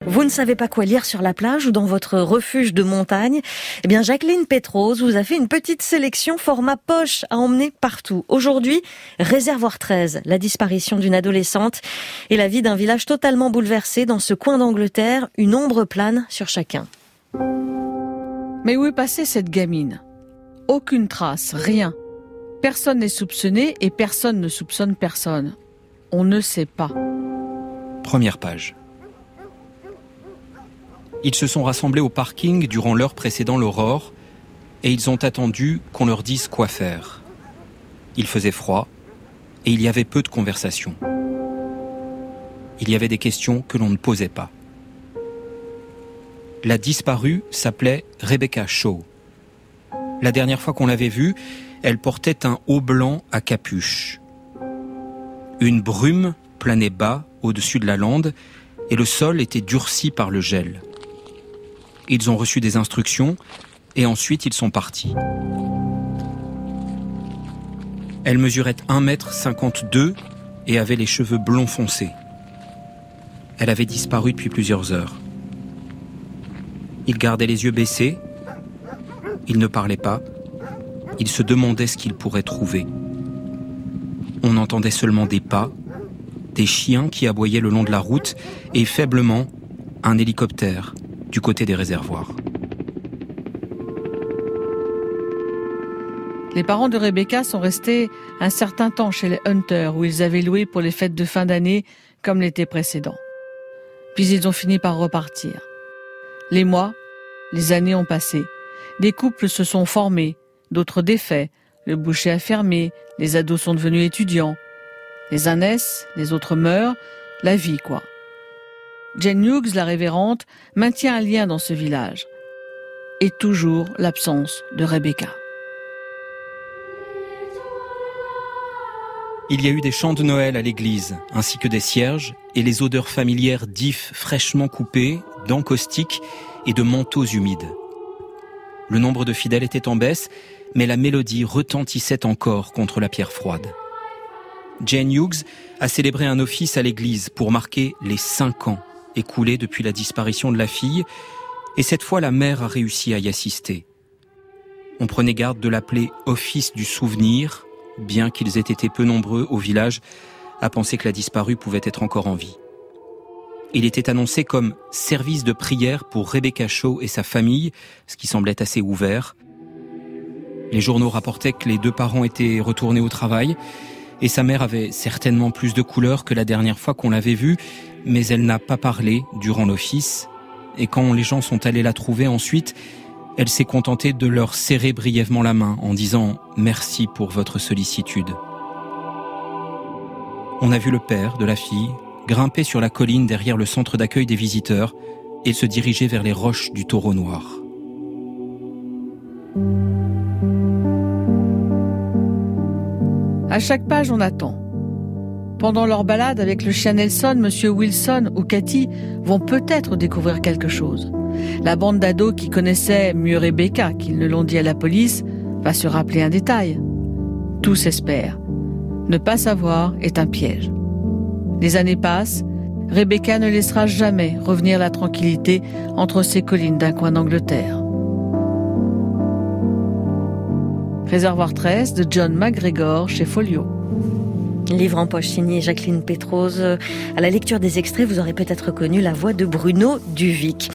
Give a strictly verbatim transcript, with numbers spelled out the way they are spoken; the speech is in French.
Vous ne savez pas quoi lire sur la plage ou dans votre refuge de montagne? Eh bien, Jacqueline Pétrose vous a fait une petite sélection format poche à emmener partout. Aujourd'hui, Réservoir treize, la disparition d'une adolescente et la vie d'un village totalement bouleversé dans ce coin d'Angleterre, une ombre plane sur chacun. Mais où est passée cette gamine? Aucune trace, rien. Personne n'est soupçonné et personne ne soupçonne personne. On ne sait pas. Première page. Ils se sont rassemblés au parking durant l'heure précédant l'aurore et ils ont attendu qu'on leur dise quoi faire. Il faisait froid et il y avait peu de conversation. Il y avait des questions que l'on ne posait pas. La disparue s'appelait Rebecca Shaw. La dernière fois qu'on l'avait vue, elle portait un haut blanc à capuche. Une brume planait bas au-dessus de la lande et le sol était durci par le gel. Ils ont reçu des instructions et ensuite ils sont partis. Elle mesurait un mètre cinquante-deux et avait les cheveux blonds foncés. Elle avait disparu depuis plusieurs heures. Il gardait les yeux baissés. Il ne parlait pas. Il se demandait ce qu'il pourrait trouver. On entendait seulement des pas, des chiens qui aboyaient le long de la route et faiblement un hélicoptère du côté des réservoirs. Les parents de Rebecca sont restés un certain temps chez les Hunter, où ils avaient loué pour les fêtes de fin d'année, comme l'été précédent. Puis ils ont fini par repartir. Les mois, les années ont passé. Des couples se sont formés, d'autres défaits. Le boucher a fermé, les ados sont devenus étudiants. Les uns naissent, les autres meurent. La vie, quoi. Jane Hughes, la révérende, maintient un lien dans ce village. Et toujours l'absence de Rebecca. Il y a eu des chants de Noël à l'église, ainsi que des cierges, et les odeurs familières d'ifs fraîchement coupés, d'encaustiques et de manteaux humides. Le nombre de fidèles était en baisse, mais la mélodie retentissait encore contre la pierre froide. Jane Hughes a célébré un office à l'église pour marquer les cinq ans écoulés depuis la disparition de la fille, et cette fois la mère a réussi à y assister. On prenait garde de l'appeler « Office du souvenir », bien qu'ils aient été peu nombreux au village à penser que la disparue pouvait être encore en vie. Il était annoncé comme « service de prière pour Rebecca Shaw et sa famille », ce qui semblait assez ouvert. Les journaux rapportaient que les deux parents étaient retournés au travail, et sa mère avait certainement plus de couleurs que la dernière fois qu'on l'avait vue, mais elle n'a pas parlé durant l'office, et quand les gens sont allés la trouver ensuite, elle s'est contentée de leur serrer brièvement la main en disant « Merci pour votre sollicitude ». On a vu le père de la fille grimper sur la colline derrière le centre d'accueil des visiteurs et se diriger vers les roches du Taureau Noir. À chaque page, on attend. Pendant leur balade avec le chien Nelson, Monsieur Wilson ou Cathy vont peut-être découvrir quelque chose. La bande d'ados qui connaissait mieux Rebecca qu'ils ne l'ont dit à la police va se rappeler un détail. Tous espèrent. Ne pas savoir est un piège. Les années passent, Rebecca ne laissera jamais revenir la tranquillité entre ces collines d'un coin d'Angleterre. Réservoir treize de John McGregor chez Folio. Livre en poche signé Jacqueline Pétrose. À la lecture des extraits, vous aurez peut-être reconnu la voix de Bruno Duvic.